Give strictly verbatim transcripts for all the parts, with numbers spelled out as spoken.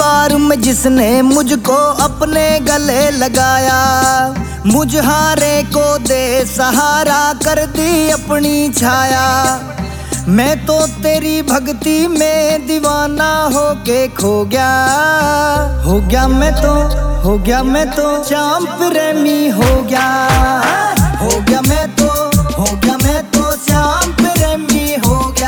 बार में जिसने मुझको अपने गले लगाया, मुझ हारे को दे सहारा कर दी अपनी छाया। मैं तो तेरी भक्ति में दीवाना होके खो गया, हो गया मैं तो, हो गया मैं तो श्याम प्रेमी हो गया, हो गया मैं तो, हो गया मैं तो श्याम प्रेमी हो गया।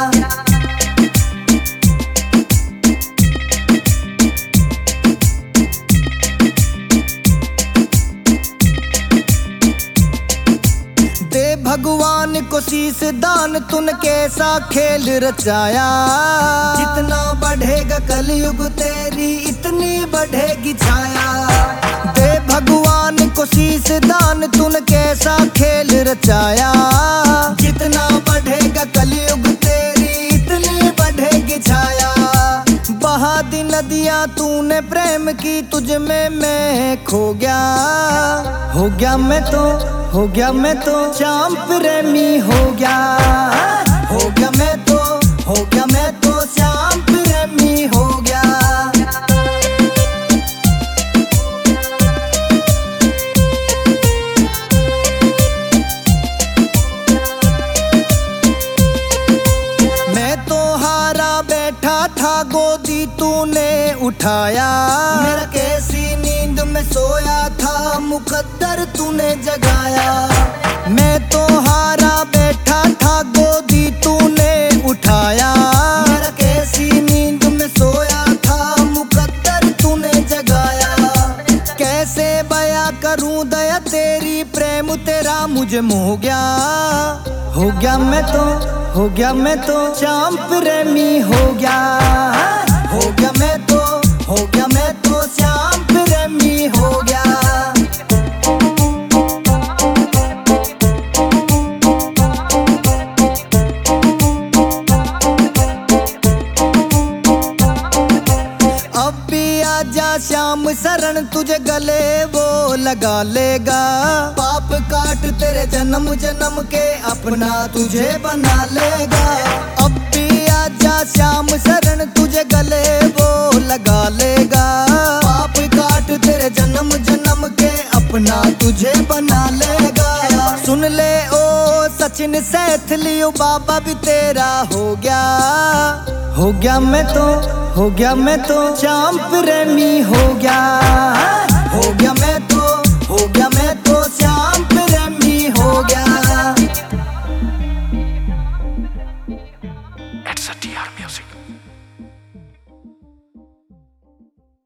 दे भगवान को शीश दान, तूने कैसा खेल रचाया। जितना बढ़ेगा कलयुग तेरी इतनी बढ़ेगी छाया। दे भगवान को शीश दान, तूने कैसा खेल रचाया। जितना बढ़ेगा कलयुग तेरी इतनी बढ़ेगी छाया। बहा दी नदियाँ तूने प्रेम की, तुझ में मैं खो गया, हो गया मैं तो, हो गया मैं तो श्याम प्रेमी हो गया, हो गया मैं तो, हो गया मैं तो श्याम प्रेमी हो गया। मैं तो हारा बैठा था, गोदी तूने उठाया। मेरा कैसी नींद में सोया था, मुकद्दर तूने जगाया। मैं तो हारा बैठा था, गोदी तूने उठाया। मेरा कैसी नींद में सोया था, मुकद्दर तूने जगाया। कैसे बयां करूं दया तेरी, प्रेम तेरा मुझे मोह गया, हो गया मैं तो, हो गया मैं तो श्याम प्रेमी हो गया, हो गया मैं तो, हो गया मैं तो श्याम प्रेमी हो गया। अब भी आजा श्याम शरण, तुझे गले वो लगा लेगा। पाप काट तेरे जन्म जन्म के, अपना तुझे बना लेगा। अब भी आजा श्याम शरण, तुझे गले वो लगा लेगा। पाप काट तेरे जन्म जन्म के, अपना तुझे बना लेगा। सुन ले ओ सचिन सैथली, ओ बाबा भी तेरा हो गया, हो गया मैं तो, हो गया मैं तो श्याम प्रेमी हो गया, हो गया मैं तो, हो गया मैं तो श्याम प्रेमी हो गया। It's a T R Music.